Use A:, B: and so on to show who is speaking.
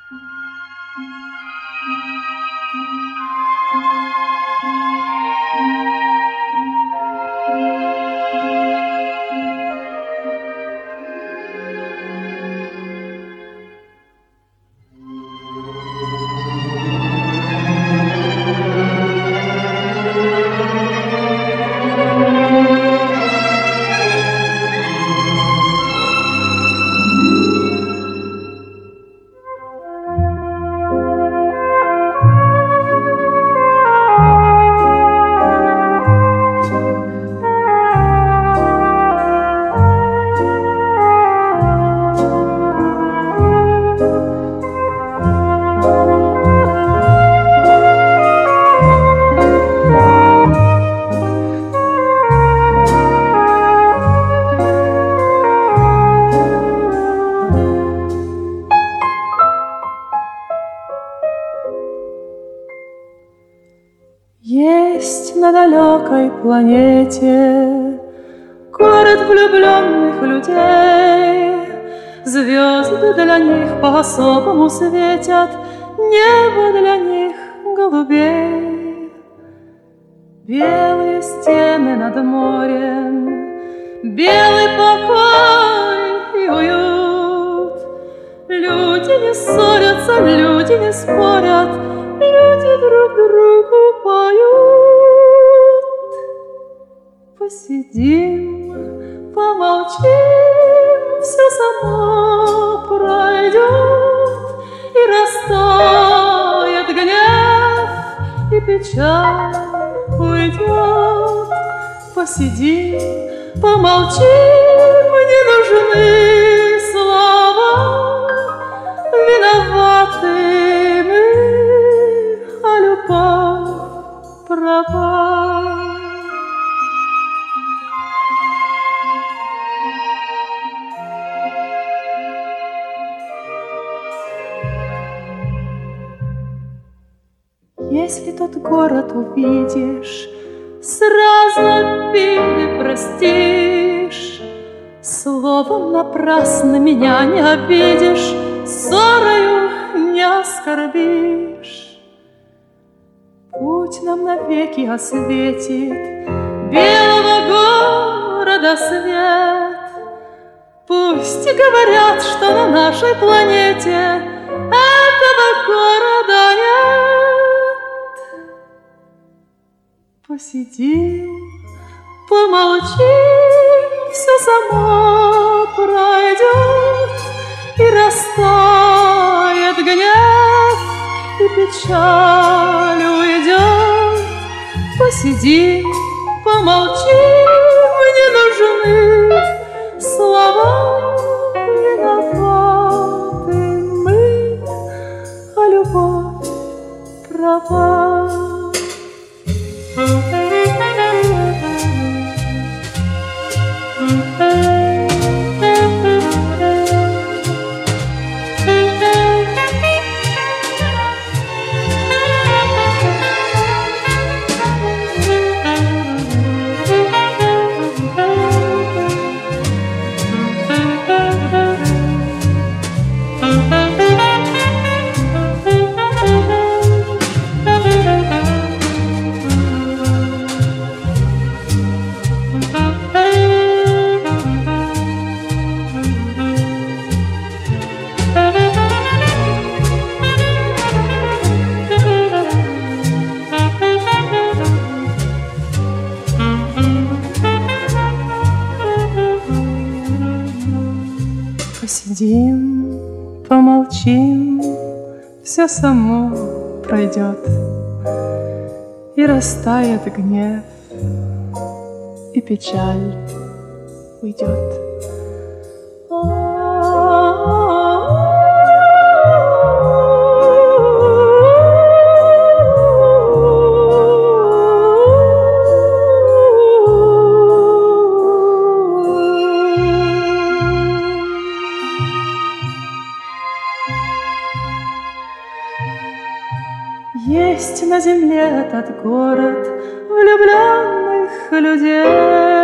A: Есть на далекой планете город влюбленных людей. Звезды для них по-особому светят, небо для них голубей. Белые стены над морем, белый покой и уют. Люди не ссорятся, люди не спорят, люди друг другу поют. Посидим, помолчим, все само пройдет, и растает гнев, и печаль уйдет. Посидим, помолчим, не нужны слова, виноваты мы, а любовь права. Если тот город увидишь, сразу обиды простишь. Словом напрасно меня не обидишь, ссорою не оскорбишь. Путь нам навеки осветит белого города свет. Пусть говорят, что на нашей планете этого города нет. Посидим, помолчим, все само пройдет, и растает гнев, и печаль уйдет. Посидим, помолчим, не нужны слова, виноваты мы, а любовь права. Посидим, помолчим, все само пройдет, и растает гнев, и печаль уйдет. Есть на земле этот город влюбленных людей.